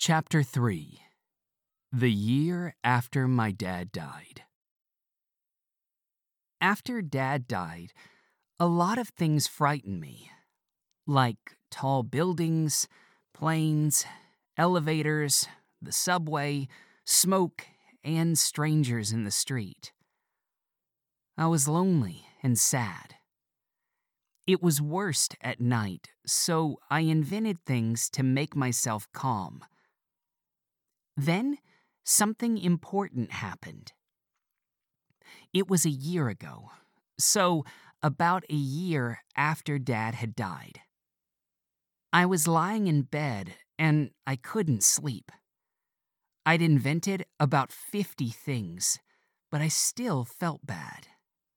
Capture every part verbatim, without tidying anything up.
Chapter three. The Year After My Dad Died. After Dad died, a lot of things frightened me, like tall buildings, planes, elevators, the subway, smoke, and strangers in the street. I was lonely and sad. It was worst at night, so I invented things to make myself calm. Then, something important happened. It was a year ago, so about a year after Dad had died. I was lying in bed and I couldn't sleep. I'd invented about fifty things, but I still felt bad.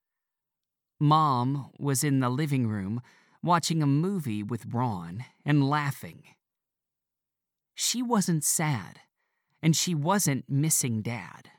Mom was in the living room watching a movie with Ron and laughing. She wasn't sad, and she wasn't missing Dad.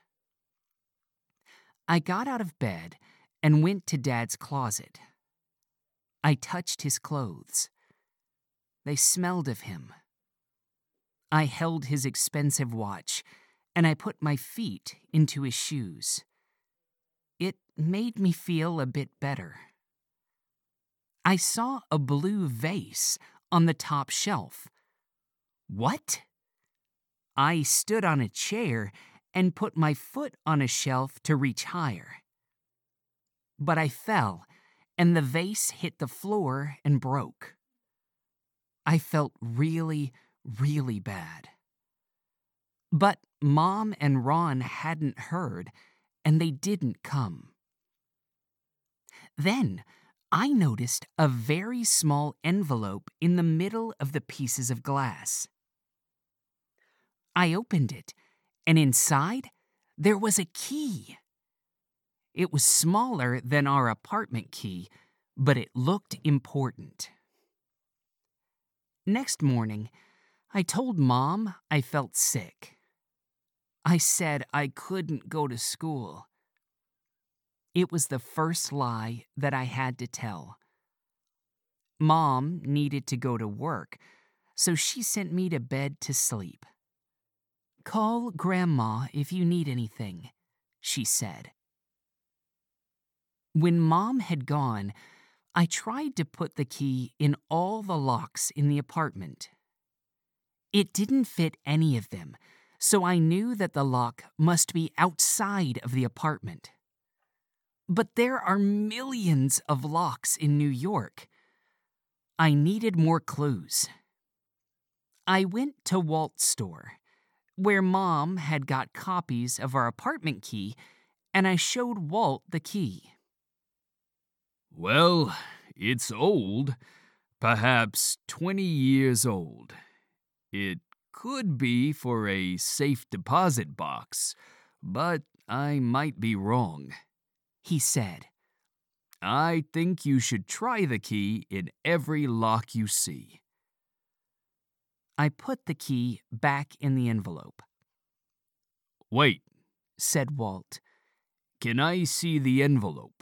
I got out of bed and went to Dad's closet. I touched his clothes. They smelled of him. I held his expensive watch, and I put my feet into his shoes. It made me feel a bit better. I saw a blue vase on the top shelf. What? I stood on a chair and put my foot on a shelf to reach higher. But I fell, and the vase hit the floor and broke. I felt really, really bad. But Mom and Ron hadn't heard, and they didn't come. Then I noticed a very small envelope in the middle of the pieces of glass. I opened it, and inside, there was a key. It was smaller than our apartment key, but it looked important. Next morning, I told Mom I felt sick. I said I couldn't go to school. It was the first lie that I had to tell. Mom needed to go to work, so she sent me to bed to sleep. "Call Grandma if you need anything," she said. When Mom had gone, I tried to put the key in all the locks in the apartment. It didn't fit any of them, so I knew that the lock must be outside of the apartment. But there are millions of locks in New York. I needed more clues. I went to Walt's store, where Mom had got copies of our apartment key, and I showed Walt the key. "Well, it's old, perhaps twenty years old. It could be for a safe deposit box, but I might be wrong," he said. "I think you should try the key in every lock you see." I put the key back in the envelope. "Wait," said Walt. "Can I see the envelope?"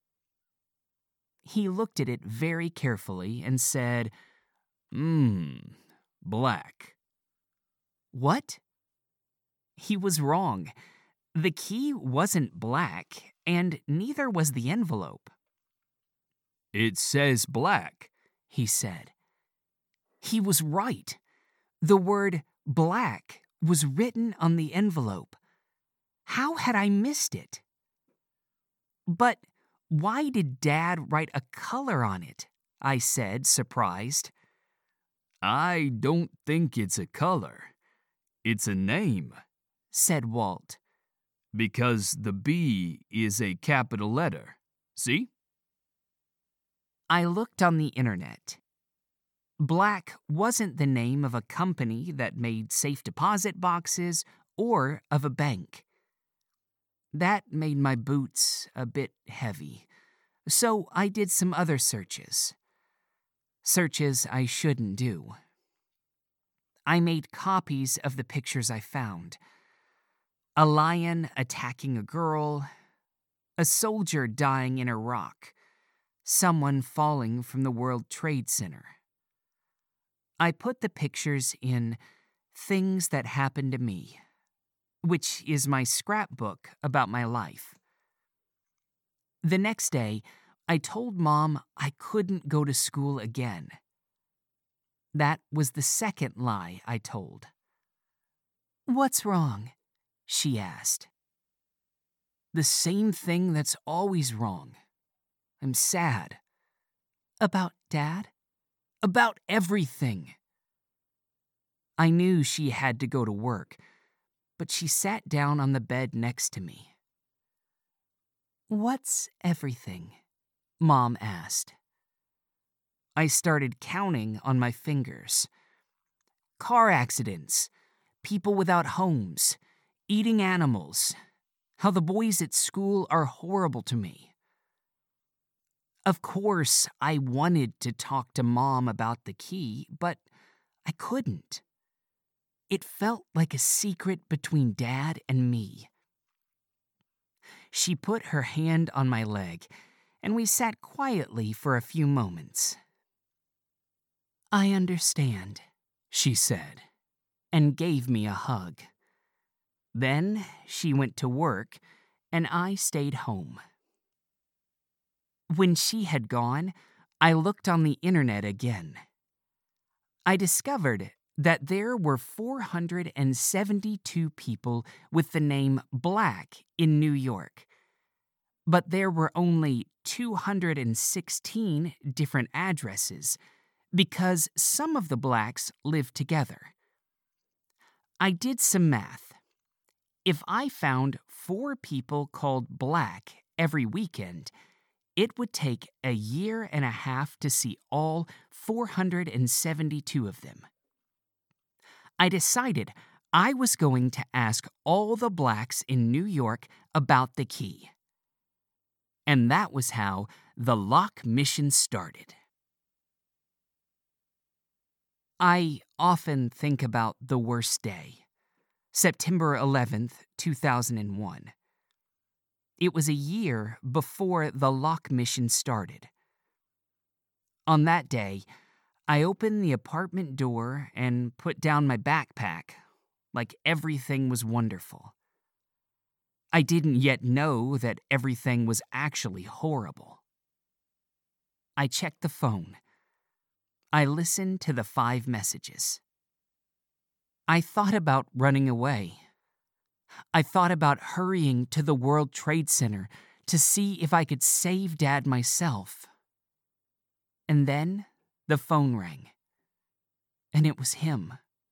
He looked at it very carefully and said, Hmm, black." "What?" He was wrong. The key wasn't black, and neither was the envelope. "It says black," he said. He was right. The word black was written on the envelope. How had I missed it? But why did Dad write a color on it? I said, surprised. "I don't think it's a color. It's a name," said Walt. "Because the B is a capital letter. See?" I looked on the internet. Black wasn't the name of a company that made safe deposit boxes or of a bank. That made my boots a bit heavy, so I did some other searches. Searches I shouldn't do. I made copies of the pictures I found. A lion attacking a girl, a soldier dying in Iraq, someone falling from the World Trade Center. I put the pictures in Things That Happened to Me, which is my scrapbook about my life. The next day, I told Mom I couldn't go to school again. That was the second lie I told. "What's wrong?" she asked. "The same thing that's always wrong. I'm sad." "About Dad?" "About everything." I knew she had to go to work, but she sat down on the bed next to me. "What's everything?" Mom asked. I started counting on my fingers. Car accidents, people without homes, eating animals, how the boys at school are horrible to me. Of course, I wanted to talk to Mom about the key, but I couldn't. It felt like a secret between Dad and me. She put her hand on my leg, and we sat quietly for a few moments. "I understand," she said, and gave me a hug. Then she went to work, and I stayed home. When she had gone, I looked on the internet again. I discovered that there were four hundred seventy-two people with the name Black in New York, but there were only two hundred sixteen different addresses because some of the Blacks lived together. I did some math. If I found four people called Black every weekend, it would take a year and a half to see all four hundred seventy-two of them. I decided I was going to ask all the Blacks in New York about the key. And that was how the Lock mission started. I often think about the worst day, September eleventh, two thousand one. It was a year before the Lock mission started. On that day, I opened the apartment door and put down my backpack, like everything was wonderful. I didn't yet know that everything was actually horrible. I checked the phone. I listened to the five messages. I thought about running away. I thought about hurrying to the World Trade Center to see if I could save Dad myself. And then the phone rang. And it was him.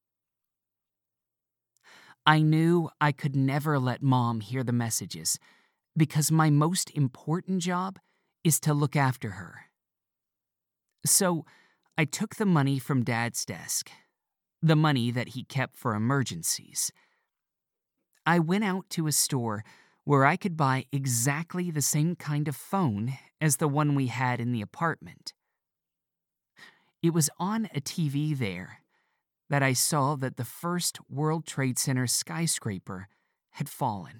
I knew I could never let Mom hear the messages because my most important job is to look after her. So I took the money from Dad's desk, the money that he kept for emergencies. I went out to a store where I could buy exactly the same kind of phone as the one we had in the apartment. It was on a T V there that I saw that the first World Trade Center skyscraper had fallen.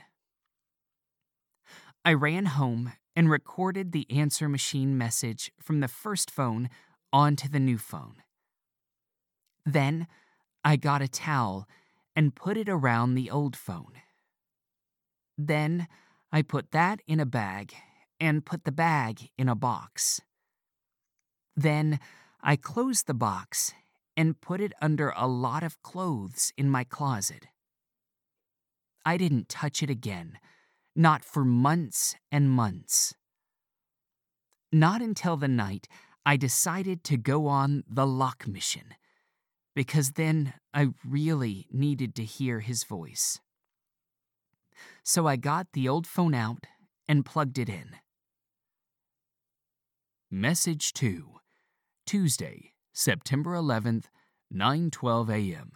I ran home and recorded the answer machine message from the first phone onto the new phone. Then I got a towel and put it around the old phone. Then I put that in a bag and put the bag in a box. Then I closed the box and put it under a lot of clothes in my closet. I didn't touch it again, not for months and months. Not until the night I decided to go on the Lock mission, because then I really needed to hear his voice. So I got the old phone out and plugged it in. Message two, Tuesday, September eleventh, nine twelve a.m.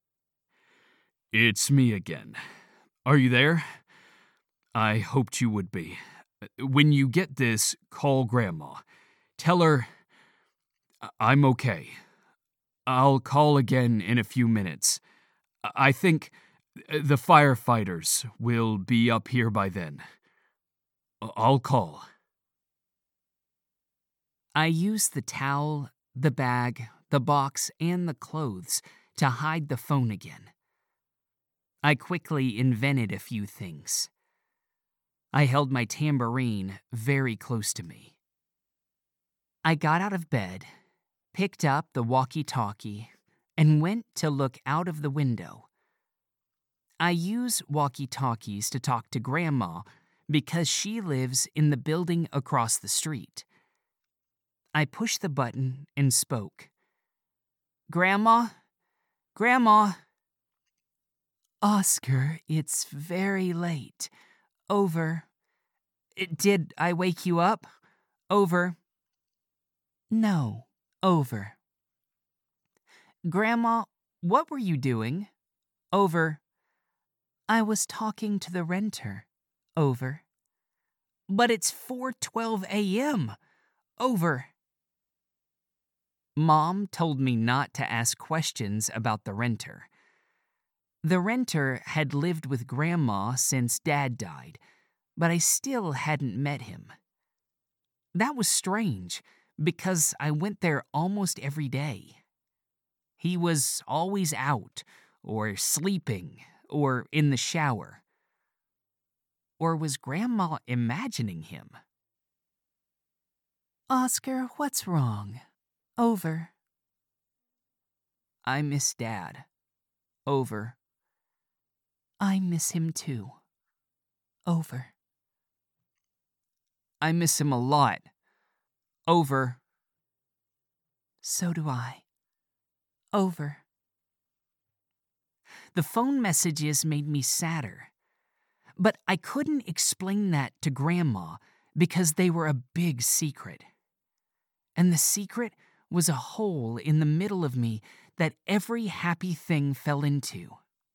It's me again. Are you there? I hoped you would be. When you get this, call Grandma. Tell her I'm okay. I'll call again in a few minutes. I think the firefighters will be up here by then. I'll call. I used the towel, the bag, the box, and the clothes to hide the phone again. I quickly invented a few things. I held my tambourine very close to me. I got out of bed, picked up the walkie-talkie, and went to look out of the window. I use walkie-talkies to talk to Grandma because she lives in the building across the street. I pushed the button and spoke. "Grandma? Grandma?" "Oscar, it's very late. Over." "Did I wake you up?" "Over." "No, over." "Grandma, what were you doing?" "Over." "I was talking to the renter." "Over." "But it's four twelve a.m. Over." Mom told me not to ask questions about the renter. The renter had lived with Grandma since Dad died, but I still hadn't met him. That was strange, because I went there almost every day. He was always out, or sleeping, or in the shower. Or was Grandma imagining him? "Oscar, what's wrong?" "Over." "I miss Dad." "Over." "I miss him too." "Over." "I miss him a lot." "Over." "So do I." "Over." The phone messages made me sadder. But I couldn't explain that to Grandma because they were a big secret. And the secret was a hole in the middle of me that every happy thing fell into.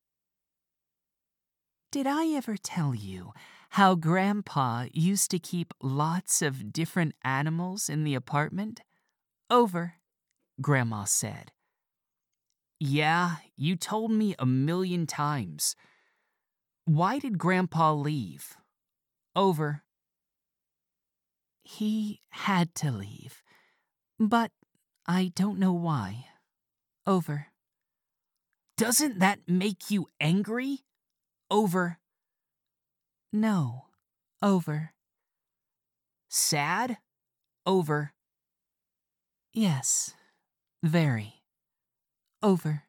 Did I ever tell you how Grandpa used to keep lots of different animals in the apartment? "Over," Grandma said. "Yeah, you told me a million times." "Why did Grandpa leave?" "Over." "He had to leave, but I don't know why." "Over." "Doesn't that make you angry?" "Over." "No." "Over." "Sad?" "Over." "Yes, very." "Over."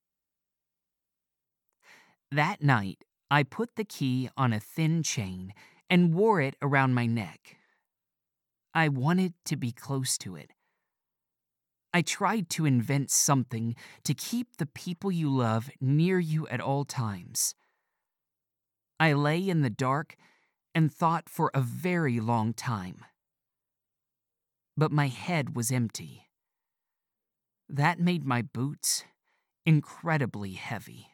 That night, I put the key on a thin chain and wore it around my neck. I wanted to be close to it. I tried to invent something to keep the people you love near you at all times. I lay in the dark and thought for a very long time. But my head was empty. That made my boots incredibly heavy.